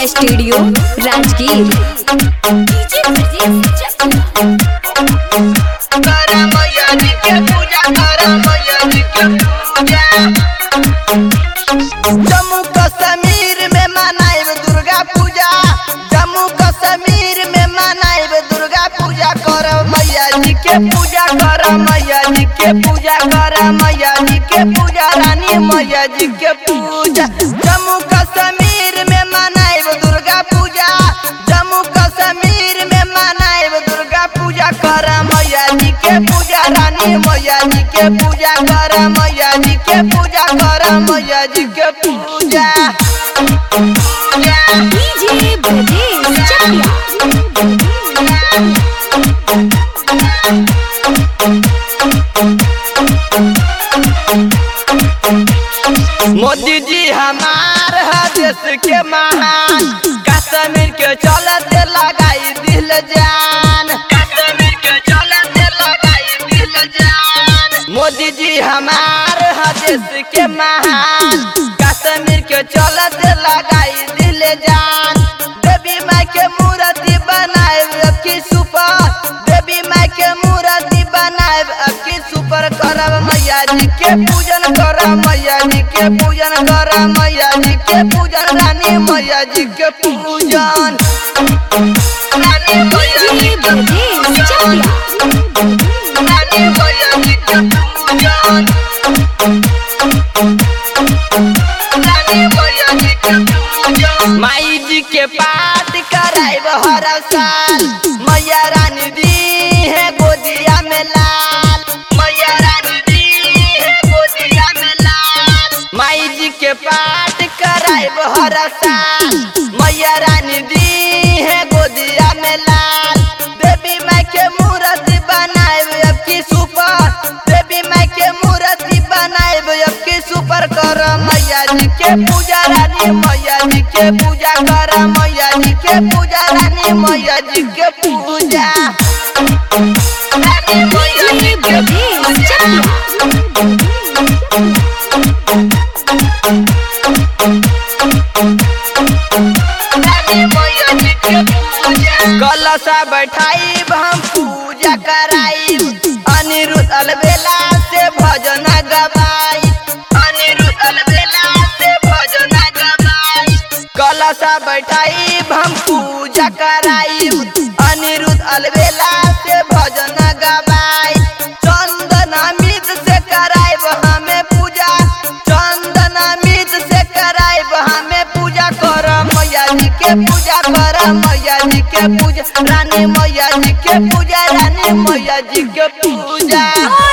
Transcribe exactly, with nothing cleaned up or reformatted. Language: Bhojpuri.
Recording studio Rajgir. करा मैया जी के पूजा, करा मैया जी के पूजा। जम्मू कश्मीर में मनाइब दुर्गा पूजा, जम्मू कश्मीर में मनाइब दुर्गा पूजा। कर मैया जी के पूजा, कर मैया जी के पूजा, कर मैया जी के पूजा, रानी मैया जी के पूजा। जम्मू कश्मीर में मनाइब दुर्गा पूजा, जम्मू कश्मीर में मनाइब दुर्गा पूजा। कर मैया जी के पूजा, रानी मैया जी के पूजा, कर मैया जी के पूजा, कर मैया जी के पूजा। डीजे ब्रजेश चकिया। मोदी जी हमार है देश के महान, कश्मीर के चलते लगाई दिल जान, कश्मीर के चलते लगाई दिल जान। मोदी जी हमार है देश के महान, कश्मीर के चलते लगाई दिल जान। देवी माई के मूर्ति बनाए अखी सुपर, देवी माई के मूर्ति बनाए अखी सुपर। करब मैया जी के पूजन, कर मैया जी के पूजन, कर मैया जी के पूजन, रानी मैया जी के पूजन, रानी मैया जी के पूजन, रानी मैया जी के पूजन, रानी मैया जी के पूजन। माई जी के पाठ कराइब हर साल, मैया रानी दी है गोदिया में लाल, मैया रानी दी है गोदिया में लाल। माई जी के पाठ कराइब हर साल, मैया रानी दी है गोदिया में लाल। देवी माई के मूर्ति बनाइब अब की सुपर, देवी माई के मूर्ति बनाइब अब की सुपर। कर मैया जी के पूजा, रानी मैया जी के पूजा, कर मैया जी के पूजा, रानी मैया जी के पूजा, रानी मैया जी के पूजा। कलशा बैठाई हम पूजा कराई, अनिरुद्ध अलबेला से भजन गवाई, अनिरुद्ध अलबेला से भजन गवाई। कलशा बैठाई हम पूजा कराई, अनिरुद्ध अलबेला से भजन गवाई। चंदन अमित से कराइब हमें पूजा, चंदन अमित से कराइब हमें पूजा। कर मैया जी के पूजा, कर मैया जी के पूजा, रानी मैया जी के पूजा, रानी मैया जी के पूजा।